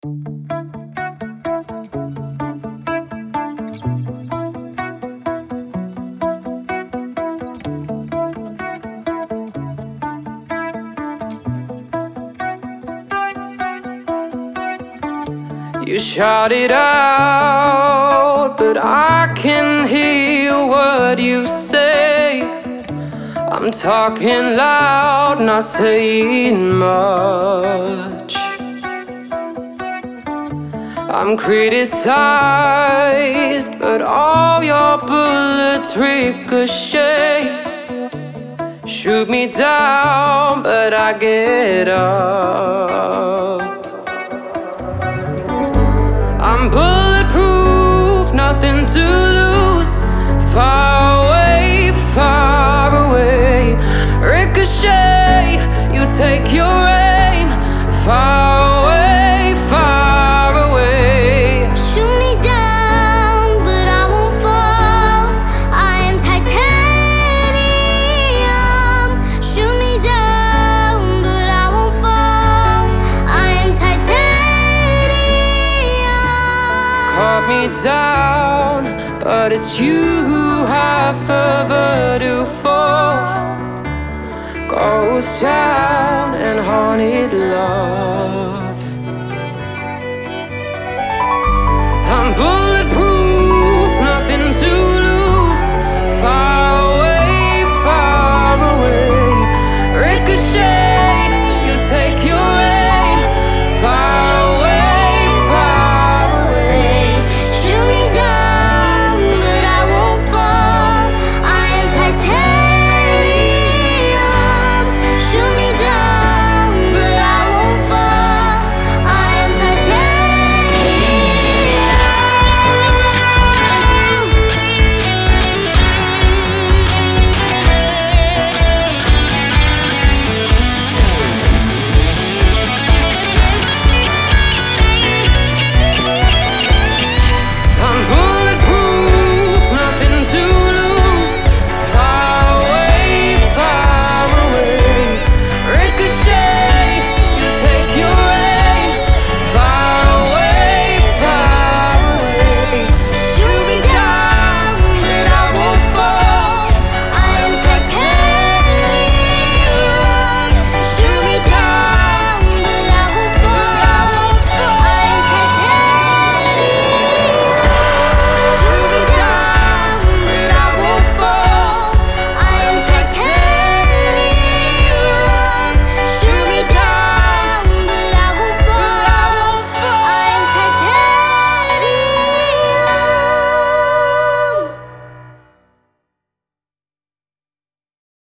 You shout it out, but I can hear what you say. I'm talking loud, not saying much. I'm criticized, but all your bullets ricochet. Shoot me down, but I get up. I'm bulletproof, nothing to lose. Far away, far away. Ricochet, you take your aim. Far away, far away. Shoot me down, but I won't fall. I am titanium. Shoot me down, but I won't fall. I am titanium. Cut me down, but it's you who have further to fall. Ghost town and haunted love.